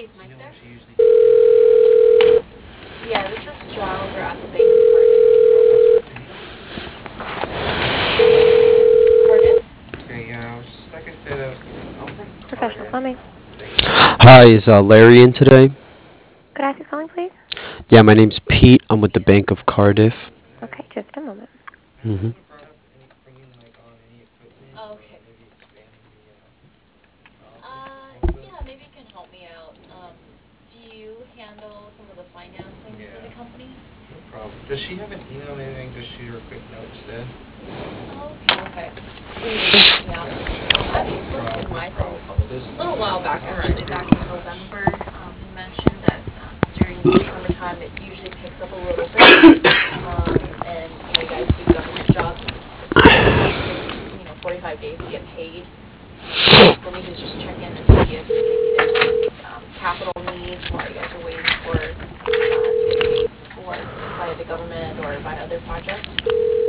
Mike You know there? when she usually gets Yeah, this is John over at the Bank of Cardiff. Okay, yeah, I was just like I said, I was from Professional Cardiff. plumbing. Thank you. Hi, is Larry in today? Could I ask who's calling, please? Yeah, my name's Pete. I'm with the Bank of Cardiff. Okay, just a moment. Have you hmm ever brought up any bringing like on any equipment Oh, or okay. maybe expanding the office a little bit? Yeah, maybe you can help me out. Do you handle some of the financing for the Yeah, company? no problem. Does she have an email or anything? Just shoot her a quick note instead. Okay. Will you just help me out? I No actually spoke to problem, no Michael problem. a little while back, actually, back in November. He mentioned that during the summertime it usually picks up a little bit. And you guys do government jobs. It's usually takes 45 days to get paid. For me to just check in and see if maybe there's any capital needs while you guys are waiting for to get paid, like by the government or by other projects.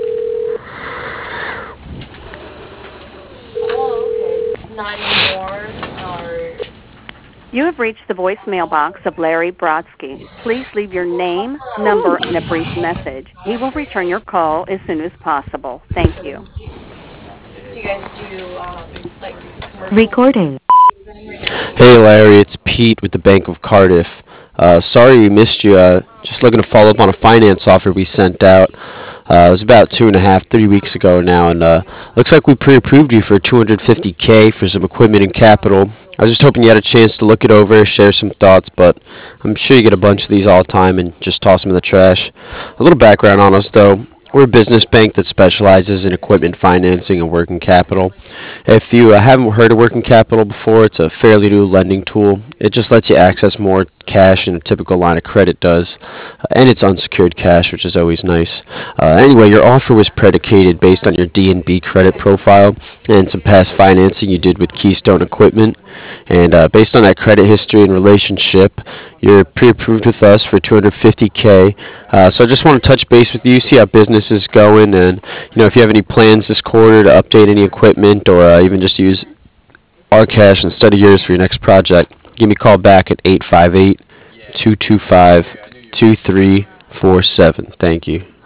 Oh, okay. Not anymore, or You have reached the voicemail box of Larry Brodsky. Please leave your name, number, and a brief message. He will return your call as soon as possible. Thank you. do you guys do like commercial? Recording. Hey, Larry, it's Pete with the Bank of Cardiff. Sorry we missed you. Just looking to follow up on a finance offer we sent out. It was about 2.5, 3 weeks ago now, and looks like we pre-approved you for 250K for some equipment and capital. I was just hoping you had a chance to look it over, share some thoughts, but I'm sure you get a bunch of these all the time and just toss them in the trash. A little background on us, though. We're a business bank that specializes in equipment financing and working capital. If you haven't heard of working capital before, it's a fairly new lending tool. It just lets you access more cash than a typical line of credit does, and it's unsecured cash, which is always nice. Anyway, your offer was predicated based on your D&B credit profile and some past financing you did with Keystone Equipment. And based on that credit history and relationship, you're pre-approved with us for 250K. So I just want to touch base with you, see how business is going, and if you have any plans this quarter to update any equipment or even just use our cash instead of yours for your next project, give me a call back at 858-225-2347. Thank you.